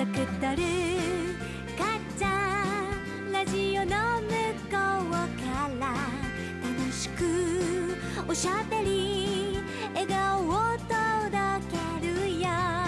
くとるかっちゃんラジオの向こうから楽しくおしゃべり笑顔を届けるよ。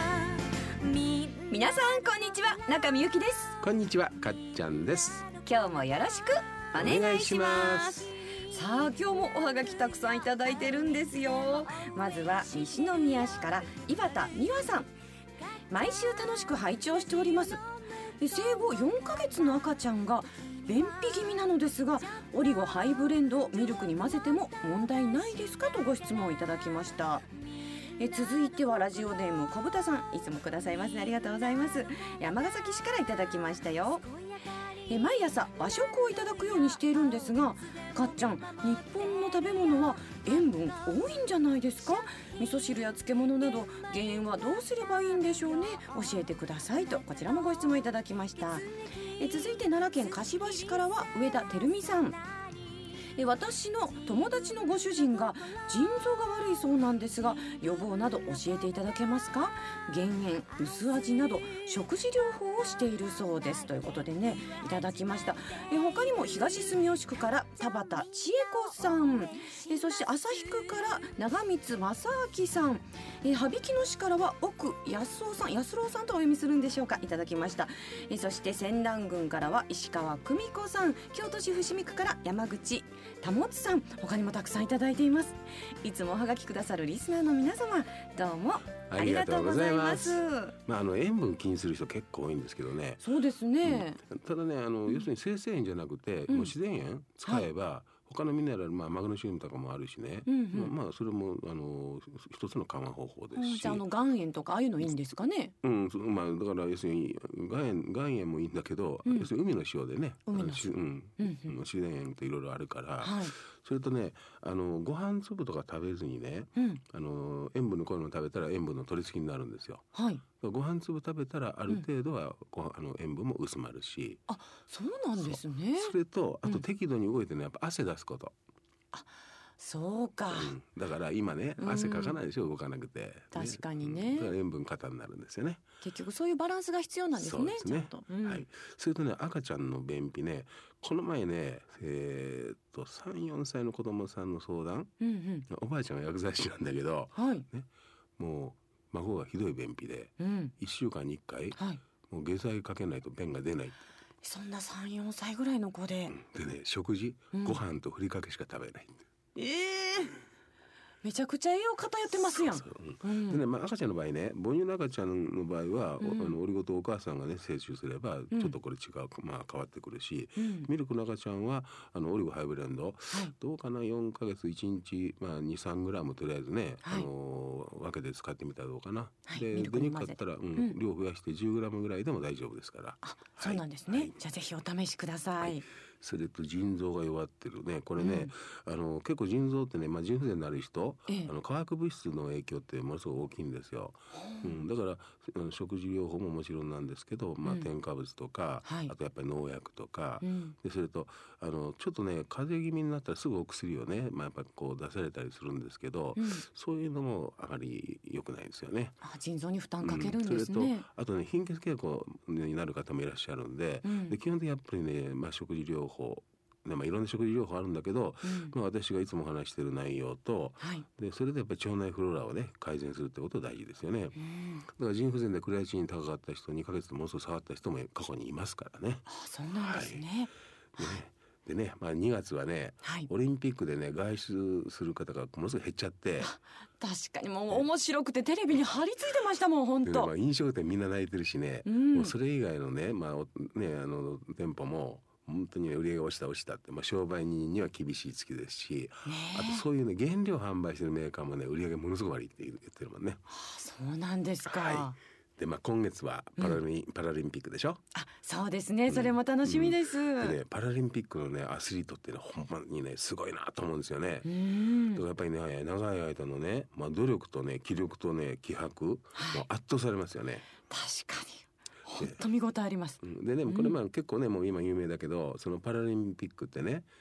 皆さんこんにちは、中見ゆきです。 こんにちは、かっちゃんです。 今日もよろしくお願いします。さあ今日もおはがきたくさんいただいてるんですよ。まずは西宮市から井端美和さん。毎週楽しく拝聴しております。生後4ヶ月の赤ちゃんが便秘気味なのですが、オリゴハイブレンドをミルクに混ぜても問題ないですかとご質問いただきました。続いてはラジオネーム小豚さん、いつもくださいますね、ありがとうございます。山崎市からいただきましたよ。毎朝和食をいただくようにしているんですが、かっちゃん、日本の食べ物は塩分多いんじゃないですか？味噌汁や漬物など減塩はどうすればいいんでしょうね、教えてくださいと、こちらもご質問いただきました。続いて奈良県柏市からは上田照美さん。私の友達のご主人が腎臓が悪いそうなんですが、予防など教えていただけますか？減塩、薄味など食事療法をしているそうです、ということでね、いただきました。他にも東住吉区から田畑千恵子さん、そして旭区から長光正明さん、羽曳野市からは奥安郎さん、安郎さんとお読みするんでしょうか、いただきました。そして仙南郡からは石川久美子さん、京都市伏見区から山口保さん、他にもたくさんいただいています。いつもおはがきくださるリスナーの皆様、どうもありがとうございます。 塩分気にする人結構多いんですけどね。 そうですね、 ただね、要するに生成塩じゃなくて、もう自然塩使えば、他のミネラル、マグネシウムとかもあるしね、それも一つの緩和方法ですし、 じゃあ岩塩とかああいうのいいんですかね。 だから要するに岩塩もいいんだけど、要するに海の塩でね、自然塩っていろいろあるから、それとね、ご飯粒とか食べずにね、塩分の濃いのを食べたら塩分の取りすぎになるんですよ。ご飯粒食べたらある程度は塩分も薄まるし、 そうなんですね。 それとあと適度に動いてね、やっぱ汗出すこと。 そうか、 だから今ね、汗かかないでしょ、動かなくて、 確かにね、 だから塩分過多になるんですよね。 結局そういうバランスが必要なんですね。 そうですね、それとね、赤ちゃんの便秘ね、この前ね、3、4歳の子供さんの相談、おばあちゃんが薬剤師なんだけど、もう孫がひどい便秘で、1週間に1回、もう下剤かけないと便が出ない。 そんな3、4歳ぐらいの子で、 でね、食事、ご飯とふりかけしか食べない。 めちゃくちゃ栄養偏ってますやん。 でね、赤ちゃんの場合ね、母乳の赤ちゃんの場合は、オリゴ糖お母さんがね摂取すればちょっとこれ違う、変わってくるし、ミルクの赤ちゃんはオリゴハイブレンド、どうかな、4ヶ月1日、2、3グラムとりあえずね、分けて使ってみたらどうかな。で出にくかったら、量増やして10グラムぐらいでも大丈夫ですから。 そうなんですね。じゃあぜひお試しください。 それと腎臓が弱ってるね、これね、結構腎臓ってね、腎不全になる人、化学物質の影響ってものすごく大きいんですよ。だから食事療法ももちろんなんですけど、添加物とか、あとやっぱり農薬とか、でそれとちょっとね、風邪気味になったらすぐお薬をね、やっぱりこう出されたりするんですけど、そういうのもあまり良くないですよね。 腎臓に負担かけるんですね。 それとあとね、貧血傾向になる方もいらっしゃるんで、基本的にやっぱりね、食事療法、いろんな食事療法あるんだけど、私がいつも話している内容と、でそれでやっぱり腸内フローラをね改善するってことが大事ですよね。だから腎不全でクレアチニン高かった人、2ヶ月でものすごく下がった人も過去にいますからね。 そうなんですね。 でね、2月はね、オリンピックでね外出する方がものすごく減っちゃって、 確かにもう面白くてテレビに張り付いてましたもん、本当。 飲食店みんな泣いてるしね、もうそれ以外のね、店舗も本当に売り上げが落ちたって、商売人には厳しい月ですし、あとそういうね、原料販売してるメーカーもね、売り上げものすごく悪いって言ってるもんね。 そうなんですか。 で今月はパラリンピックでしょ。 そうですね、それも楽しみです。 でね、パラリンピックのねアスリートってね、ほんまにねすごいなと思うんですよね。だからやっぱりね、長い間のね、努力とね気力とね気迫、もう圧倒されますよね。 確かに。 本当見応えあります。 でね、これ結構ねもう今有名だけど、そのパラリンピックってね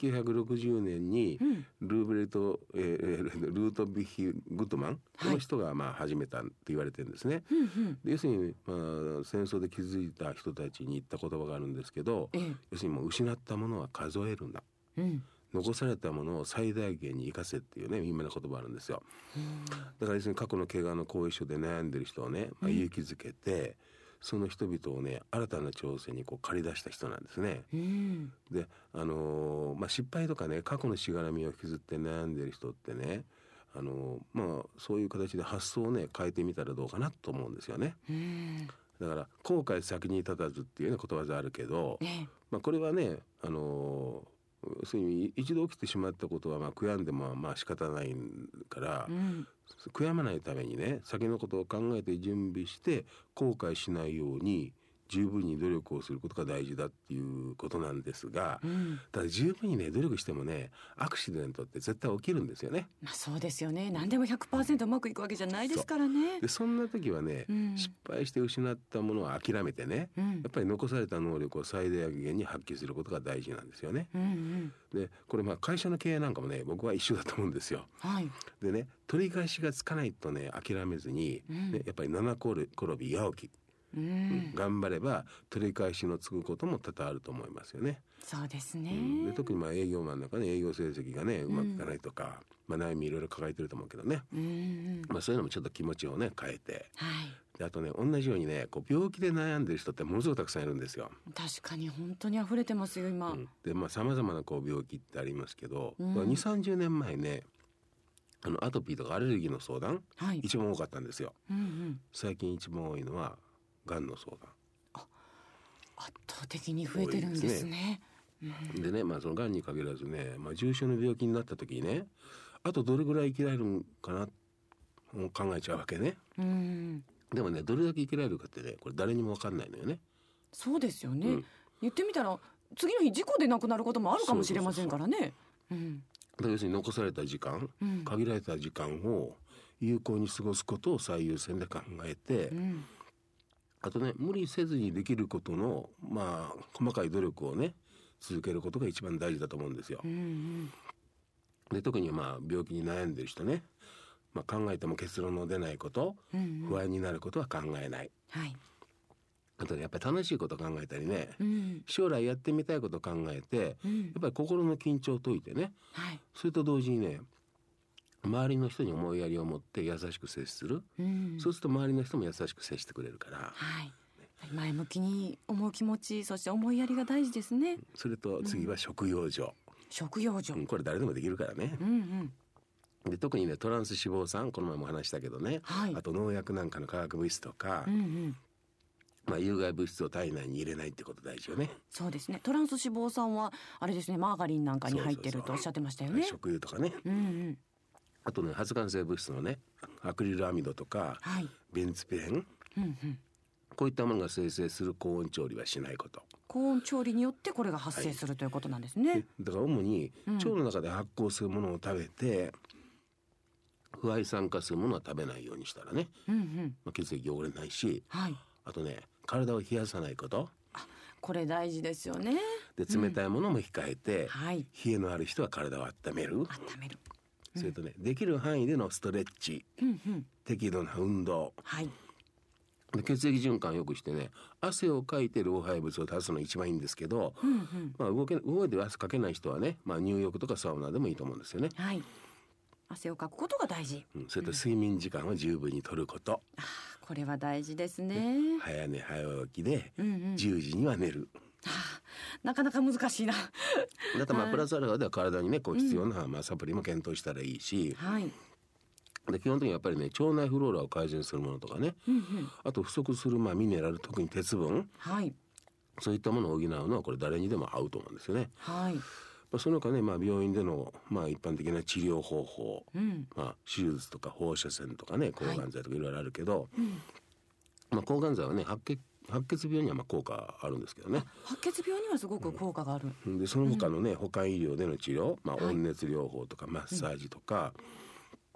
1960年にルートビヒ・グッドマン、この人が始めたって言われてるんですね。で要するに、戦争で気づいた人たちに言った言葉があるんですけど、要するにもう失ったものは数えるんだ、残されたものを最大限に生かせっていうね有名な言葉あるんですよ。だから要するに過去の怪我の後遺症で悩んでる人をね、勇気づけて、その人々をね新たな挑戦に駆り出した人なんですね。で、失敗とかね過去のしがらみを引きずって悩んでる人ってね、そういう形で発想をね変えてみたらどうかなと思うんですよね。だから後悔先に立たずっていうねことわざあるけど、これはねそういう一度起きてしまったことは悔やんでも仕方ないから、悔やまないためにね先のことを考えて準備して後悔しないように十分に努力をすることが大事だっていうことなんですが、ただ十分にね努力してもねアクシデントって絶対起きるんですよね。 そうですよね。何でも 100% うまくいくわけじゃないですからね。 そんな時はね、失敗して失ったものは諦めてね、やっぱり残された能力を最大限に発揮することが大事なんですよね。でこれ会社の経営なんかもね僕は一緒だと思うんですよ。でね取り返しがつかないとね諦めずに、やっぱり七転び八起き、頑張れば取り返しのつくことも多々あると思いますよね。 そうですね。 で特に営業マンなんかね営業成績がねうまくいかないとか、悩みいろいろ抱えてると思うけどね、そういうのもちょっと気持ちをね変えて、であとね同じようにね病気で悩んでる人ってものすごくたくさんいるんですよ。 確かに本当に溢れてますよ今。 で様々な病気ってありますけど、2,30 年前ねアトピーとかアレルギーの相談、一番多かったんですよ。最近一番多いのはがんの相談。 圧倒的に増えてるんですね。 でね、そのがんに限らずね、重症の病気になった時にねあとどれぐらい生きられるのかな考えちゃうわけね。でもねどれだけ生きられるかってねこれ誰にも分かんないのよね。 そうですよね、言ってみたら次の日事故で亡くなることもあるかもしれませんからね。 要するに残された時間、限られた時間を有効に過ごすことを最優先で考えて、あとね無理せずにできることの細かい努力をね続けることが一番大事だと思うんですよ。で特に病気に悩んでる人ね、考えても結論の出ないこと、不安になることは考えない、あとねやっぱり楽しいこと考えたりね、将来やってみたいこと考えて、やっぱり心の緊張を解いてね、それと同時にね周りの人に思いやりを持って優しく接する、そうすると周りの人も優しく接してくれるから、 前向きに思う気持ち、そして思いやりが大事ですね。 それと次は食養生、これ誰でもできるからね。で特にねトランス脂肪酸、この前も話したけどね、あと農薬なんかの化学物質とか、有害物質を体内に入れないってこと大事よね。 そうですね。トランス脂肪酸はあれですね、マーガリンなんかに入ってるとおっしゃってましたよね。 食油とかね、あとね発がん性物質のねアクリルアミドとか、ベンツピレン、こういったものが生成する高温調理はしないこと。 高温調理によってこれが発生する、ということなんですね。 だから主に腸の中で発酵するものを食べて、不愛酸化するものは食べないようにしたらね、血液汚れないし、あとね体を冷やさないこと、 これ大事ですよね。 で冷たいものも控えて、冷えのある人は体を温める、それとねできる範囲でのストレッチ、適度な運動、で血液循環を良くしてね汗をかいて老廃物を出すのが一番いいんですけど、動いて汗かけない人はね、入浴とかサウナでもいいと思うんですよね。 汗をかくことが大事、 それと睡眠時間を十分に取ること、 これは大事ですね。 早寝早起きで10時には寝る、 なかなか難しいな。 だってプラスアルファでは体にね必要なサプリも検討したらいいし、で基本的にやっぱりね腸内フローラを改善するものとかね、あと不足するミネラル、特に鉄分、そういったものを補うのはこれ誰にでも合うと思うんですよね。その他ね、病院での、一般的な治療方法、手術とか放射線とかね抗がん剤とかいろいろあるけど、抗がん剤はね白血病には効果あるんですけどね。 白血病にはすごく効果がある、 でその他のね、保管医療での治療、温熱療法とかマッサージとか、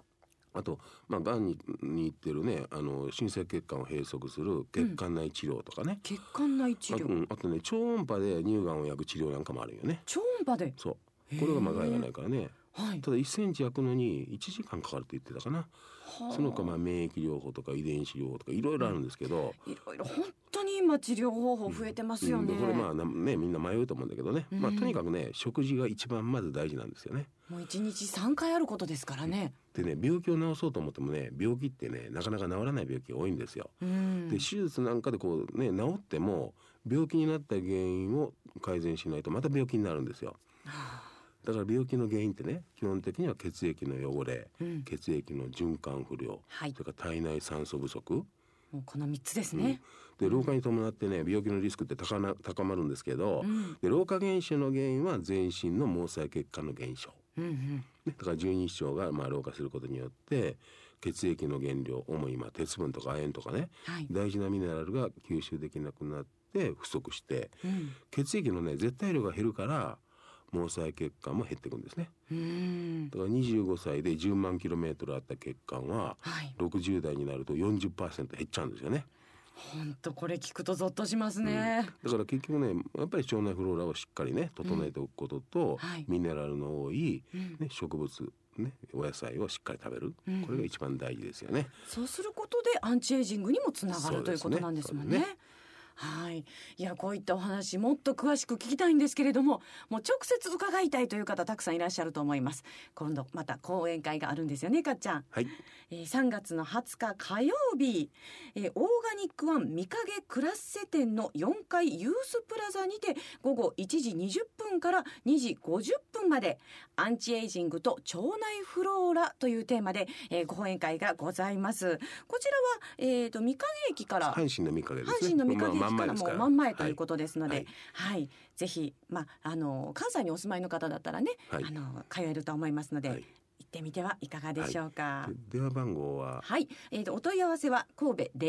あと、がんにいってるね新生血管を閉塞する血管内治療とかね、 血管内治療、 あとね超音波で乳がんを焼く治療なんかもあるよね。 超音波で。 そうこれが害がないからね、 はい、 ただ1センチ焼くのに1時間かかるって言ってたかな。その他免疫療法とか遺伝子療法とかいろいろあるんですけど、 いろいろ本当に今治療方法増えてますよね。 これみんな迷うと思うんだけどね、とにかくね食事が一番まず大事なんですよね。 もう1日3回あることですからね。 でね病気を治そうと思ってもね病気ってねなかなか治らない病気が多いんですよ。で手術なんかで治っても病気になった原因を改善しないとまた病気になるんですよ。だから病気の原因ってね基本的には血液の汚れ、血液の循環不良、それから体内酸素不足、 もうこの3つですね。 で老化に伴ってね病気のリスクって高まるんですけど、で老化現象の原因は全身の毛細血管の減少、だから十二指腸が老化することによって血液の原料主に鉄分とか亜鉛とかね、大事なミネラルが吸収できなくなって不足して、血液のね絶対量が減るから毛細血管も減っていくんですね。だから25歳で10万キロメートルあった血管は、60代になると 40% 減っちゃうんですよね。 本当これ聞くとゾッとしますね。 だから結局ねやっぱり腸内フローラをしっかりね整えておくことと、ミネラルの多い、植物お野菜をしっかり食べる、これが一番大事ですよね。 そうすることでアンチエイジングにもつながるということなんですもんね。はい、いやこういったお話もっと詳しく聞きたいんですけれども、もう直接伺いたいという方たくさんいらっしゃると思います。今度また講演会があるんですよね、かっちゃん。3月の20日火曜日、オーガニックワン御影クラッセ店の4階ユースプラザにて午後1時20分から2時50分までアンチエイジングと腸内フローラというテーマで、講演会がございます。こちらは、御影駅から阪神の御影ですね。 阪神の御影駅からも真ん前ということですので、ぜひ、関西にお住まいの方だったらね、通えると思いますので、行ってみてはいかがでしょうか。 電話番号はお問い合わせは神戸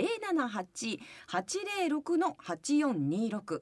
078-806-8426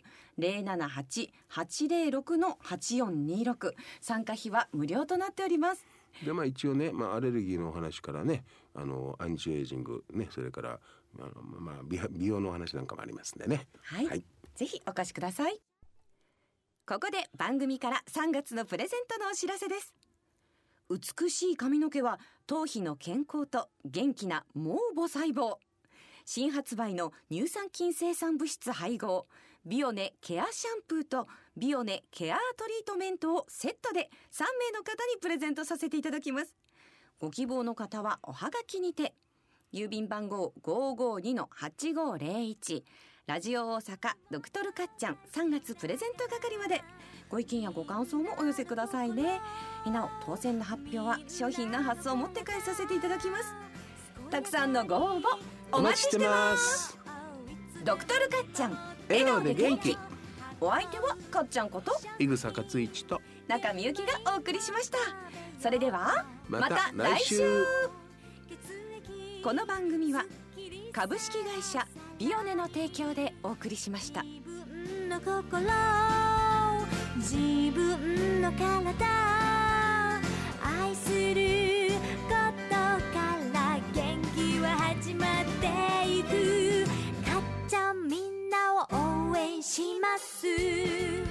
078-806-8426 参加費は無料となっております。 で一応ね、アレルギーのお話からねアンチエイジングね、それから美容の話なんかもありますんでね、 ぜひお越しください。ここで番組から3月のプレゼントのお知らせです。美しい髪の毛は頭皮の健康と元気な毛母細胞。新発売の乳酸菌生産物質配合ビオネケアシャンプーとビオネケアトリートメントをセットで3名の方にプレゼントさせていただきます。ご希望の方はおはがきにて、郵便番号 552-8501 ラジオ大阪ドクトルかっちゃん3月プレゼント係までご意見やご感想もお寄せくださいね。なお当選の発表は商品の発送を持って返させていただきます。たくさんのご応募お待ちしてます。ドクトルかっちゃん笑顔で元気。お相手はかっちゃんこと井草勝一と中みゆきがお送りしました。それではまた来週。 この番組は株式会社ビオネの提供でお送りしました。 自分の心、自分の体、愛することから元気は始まっていく。かっちゃんみんなを応援します。